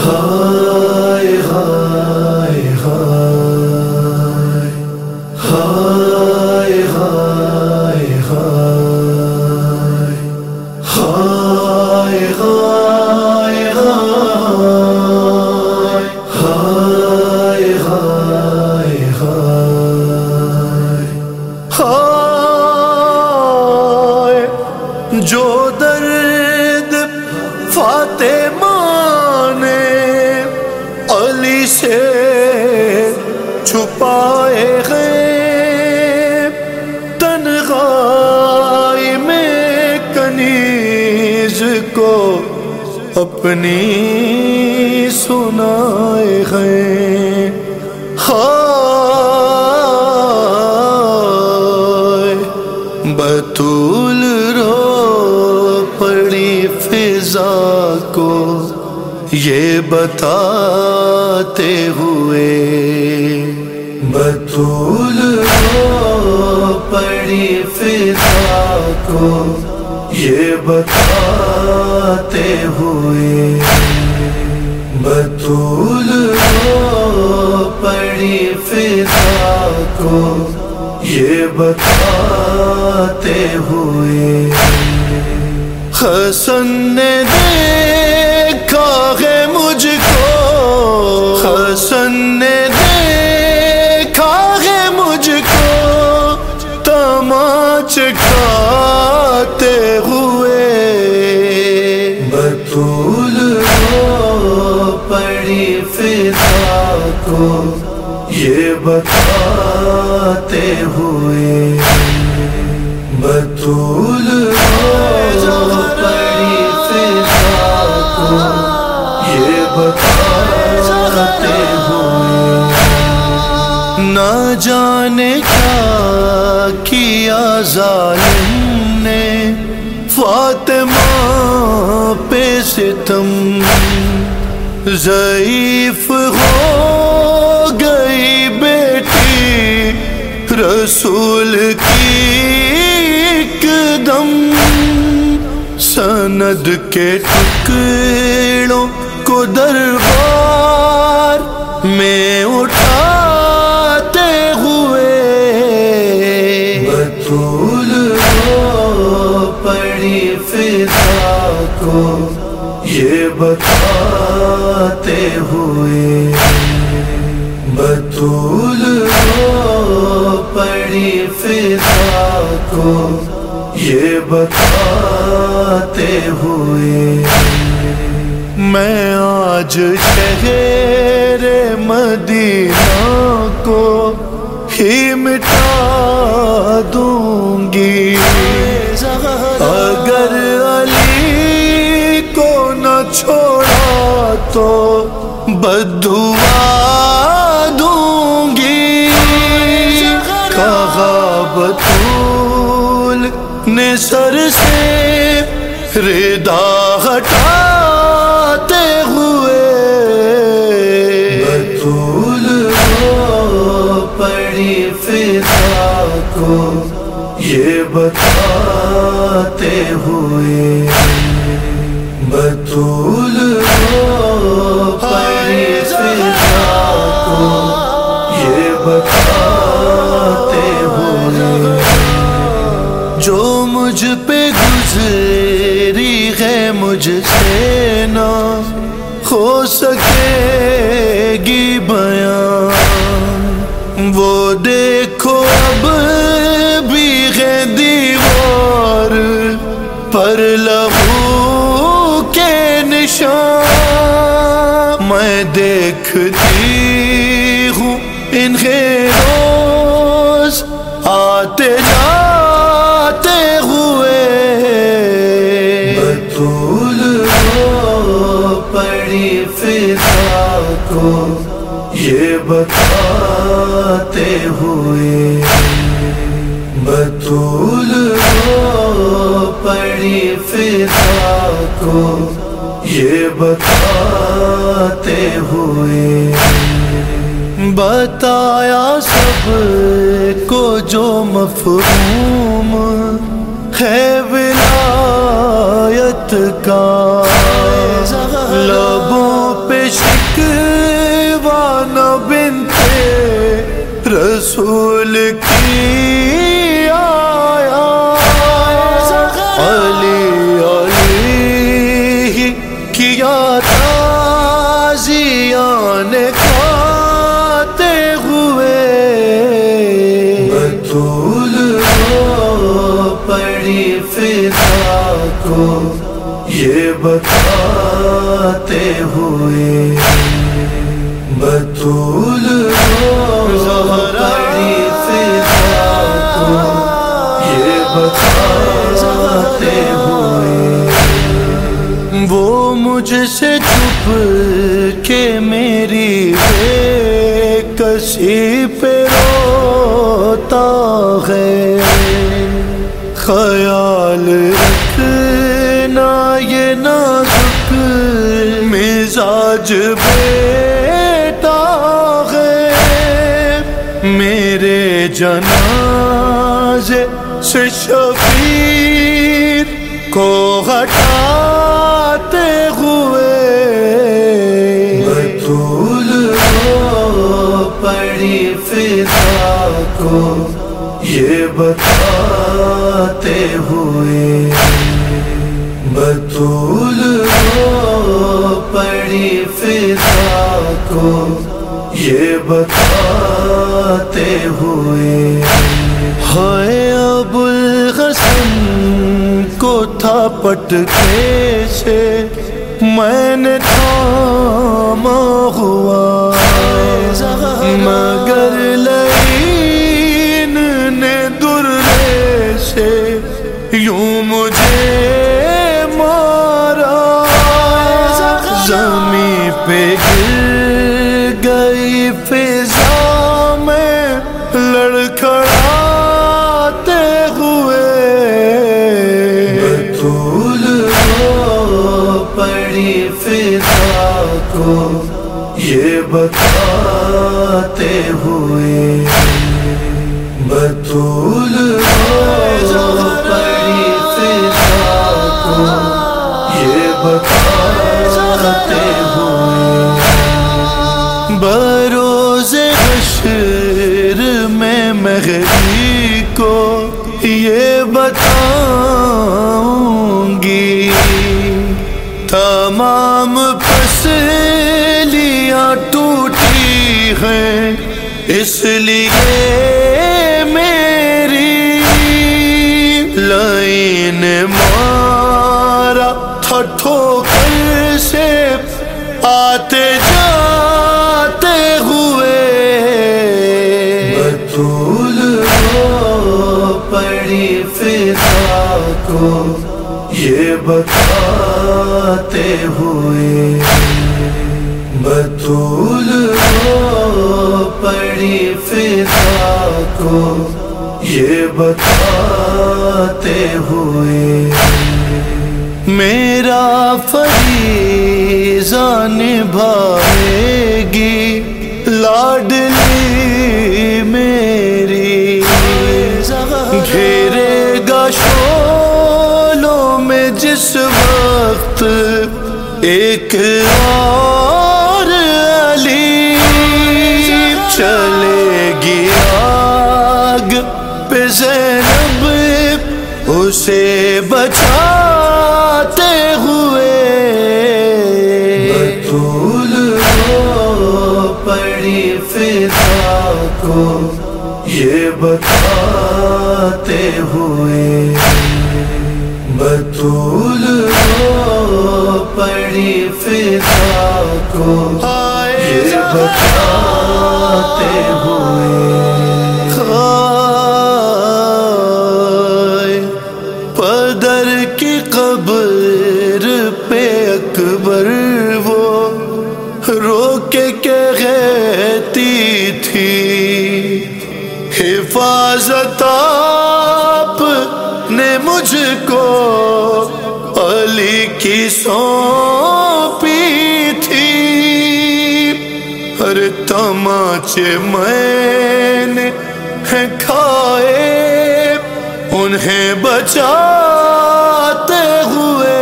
ہائے ہائے ہائے ہائے ہائے ہائے ہائے ہائے ہائے ہائے ہائے جو درد فاطمہ نے علی سے چھپائے ہیں، تنہائی میں کنیز کو اپنی سنائے ہیں۔ ہائے بطول رو پڑی فضا کو یہ بتاتے ہوئے، بطول رو پڑی فضا کو یہ بتاتے ہوئے، بطول رو پڑی فضا کو یہ بتاتے ہوئے، حسن نے دیکھا ہے مجھ کو، حسن نے دیکھا ہے مجھ کو تماچے کھاتے ہوئے، بطول رو پڑی فضا کو یہ بتاتے ہوئے، بطول رو پڑی فضا کو یہ بتاتے ہوئے، نہ جانے کیا کیا ظالم نے فاطمہ پہ ستم، ضعیف ہو گئی بیٹی رسول کی ایک دم، سند کے ٹکڑوں کو دربار میں اٹھاتے ہوئے، بطول رو پڑی فضا کو یہ بتاتے ہوئے، بطول رو پڑی فضا کو یہ بتاتے ہوئے، میں آج شہر مدینہ کو ہی مٹا دوں گی، اگر علی کو نہ چھوڑا تو بددعا دوں گی، کہا بطول نے سر سے ردا ہٹاتے ہوئے، بطول رو پڑی فضا کو یہ بتاتے ہوئے، بطول رو پڑی فضا کو یہ بتاتے ہوئے، جو مجھ پہ گزری ہے مجھ سے نہ ہو سکے گی بیان، وہ دیکھو اب بھی ہے دیوار پر لہو کے نشان، میں دیکھتی ہوں انہیں روز آتے جاتے ہوئے، بطول رو پڑی فضا کو یہ بتاتے ہوئے، بطول رو پڑی فضا کو یہ بتاتے ہوئے، بتایا سب کو جو مفہوم ہے ولایت کا، لبوں پہ تازیان کھاتے ہوئے بطول رو پڑی فضا کو یہ بتاتے ہوئے بطول رو پڑی فضا کو یہ بتاتے ہوئے وہ مجھ سے چھپ کے میری بے کسی پہ روتا ہے خیال رکھنا یہ نازک مزاج بیٹا ہے میرے جنازے سے شفیع کو ہٹاتے ہوئے بطول رو پڑی فضا کو یہ بتاتے ہوئے بطول رو پڑی فضا کو یہ بتاتے ہوئے ہائے ابو الحسن کو تھا پٹکے سے میں نے تھاما ہوا مگر لعین نے درے سے یوں مجھے مارا زمین پہ گر گئی فضا میں لڑکھڑاتے ہوئے بطول رو پڑی فضا کو یہ بتاتے ہوئے بطول رو پڑی فضا کو یہ بتاتے ہوئے بروز حشر میں مہدی کو یہ بتاؤں گی تمام پسلیاں ٹوٹی ہیں اس لیے میری لائن مارا تھا ٹھوکر سے آتے جاتے ہوئے بطول رو پڑی فضا کو یہ بتاتے ہوئے بطول رو پڑی فضا کو یہ بتاتے ہوئے میرا فریضہ نبھائے گی لاڈلی میری گھیرے گا شولوں میں جس وقت ایک اور علی چلے گی آگ پہ زینب اسے بچاتے ہوئے بطول رو پڑی فضا کو یہ بتاتے ہوئے بطول رو پڑی فضا کو یہ بتاتے ہوئے پدر کی قبر پہ اکبر وہ رو کے کہتی تھی حفاظت آپ نے مجھ کو علی کی سونپی تھی ہر تماچے میں نے کھائے انہیں بچاتے ہوئے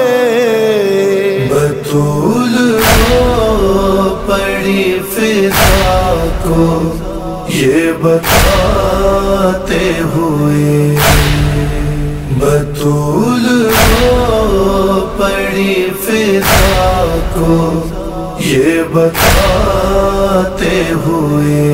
بطول رو پڑی فضا کو یہ بتاتے ہوئے بطول رو پڑی فضا کو یہ بتاتے ہوئے،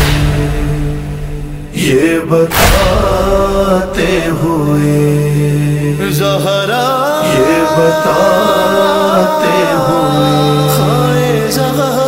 یہ بتاتے ہوئے زہرا، یہ بتاتے ہوئے، ہائے زہرا